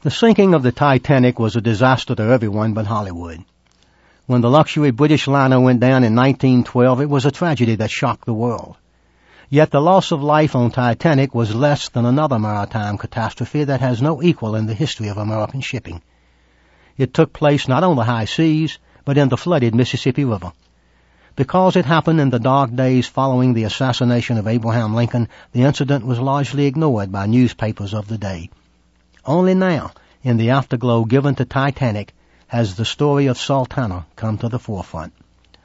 The sinking of the Titanic was a disaster to everyone but Hollywood. When the luxury British liner went down in 1912, it was a tragedy that shocked the world. Yet the loss of life on Titanic was less than another maritime catastrophe that has no equal in the history of American shipping. It took place not on the high seas, but in the flooded Mississippi River. Because it happened in the dark days following the assassination of Abraham Lincoln, the incident was largely ignored by newspapers of the day. Only now, in the afterglow given to Titanic, has the story of Sultana come to the forefront.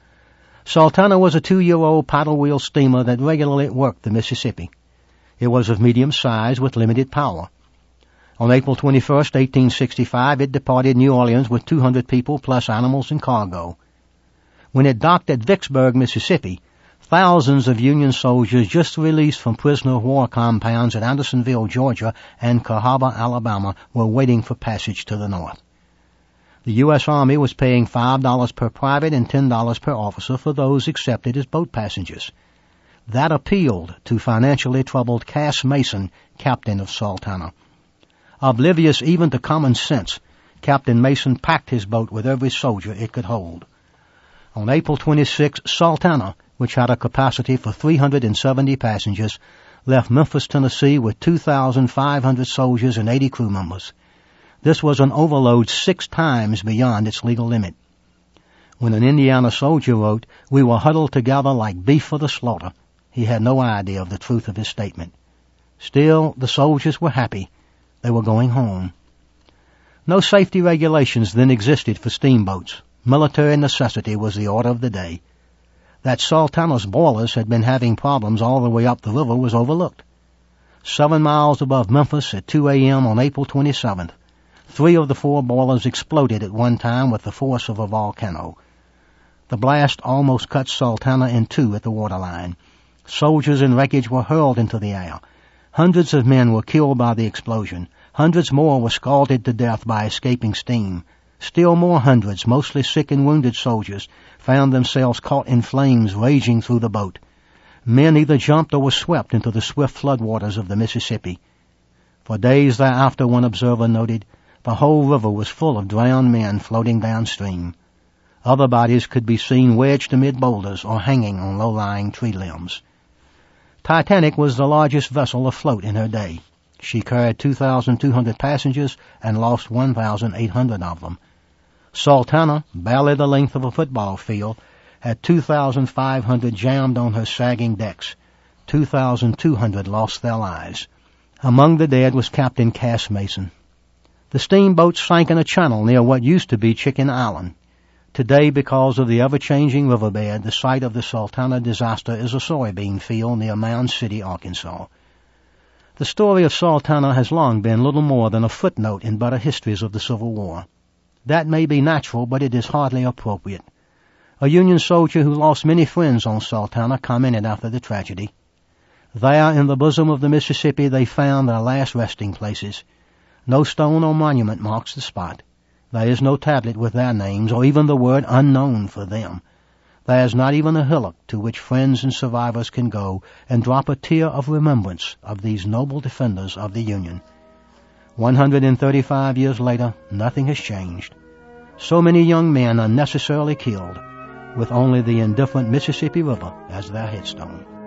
Sultana was a 2-year-old paddle-wheel steamer that regularly worked the Mississippi. It was of medium size with limited power. On April 21, 1865, it departed New Orleans with 200 people plus animals and cargo. When it docked at Vicksburg, Mississippi, thousands of Union soldiers just released from prisoner of war compounds at Andersonville, Georgia, and Cahaba, Alabama, were waiting for passage to the north. The U.S. Army was paying $5 per private and $10 per officer for those accepted as boat passengers. That appealed to financially troubled Cass Mason, captain of Sultana. Oblivious even to common sense, Captain Mason packed his boat with every soldier it could hold. On April 26, Sultana, which had a capacity for 370 passengers, left Memphis, Tennessee with 2,500 soldiers and 80 crew members. This was an overload 6 times beyond its legal limit. When an Indiana soldier wrote, "We were huddled together like beef for the slaughter," he had no idea of the truth of his statement. Still, the soldiers were happy. They were going home. No safety regulations then existed for steamboats. Military necessity was the order of the day. That Sultana's boilers had been having problems all the way up the river was overlooked. 7 miles above Memphis at 2 a.m. on April 27th, 3 of the 4 boilers exploded at one time with the force of a volcano. The blast almost cut Sultana in 2 at the waterline. Soldiers and wreckage were hurled into the air. Hundreds of men were killed by the explosion. Hundreds more were scalded to death by escaping steam. Still more hundreds, mostly sick and wounded soldiers, found themselves caught in flames raging through the boat. Men either jumped or were swept into the swift floodwaters of the Mississippi. For days thereafter, one observer noted, the whole river was full of drowned men floating downstream. Other bodies could be seen wedged amid boulders or hanging on low-lying tree limbs. Titanic was the largest vessel afloat in her day. She carried 2,200 passengers and lost 1,800 of them. Sultana, barely the length of a football field, had 2,500 jammed on her sagging decks. 2,200 lost their lives. Among the dead was Captain Cass Mason. The steamboat sank in a channel near what used to be Chicken Island. Today, because of the ever-changing riverbed, the site of the Sultana disaster is a soybean field near Mound City, Arkansas. The story of Sultana has long been little more than a footnote in better histories of the Civil War. That may be natural, but it is hardly appropriate. A Union soldier who lost many friends on Sultana commented after the tragedy. There in the bosom of the Mississippi they found their last resting places. No stone or monument marks the spot. There is no tablet with their names, or even the word unknown for them. There is not even a hillock to which friends and survivors can go and drop a tear of remembrance of these noble defenders of the Union. 135 years later, nothing has changed. So many young men unnecessarily killed, with only the indifferent Mississippi River as their headstone.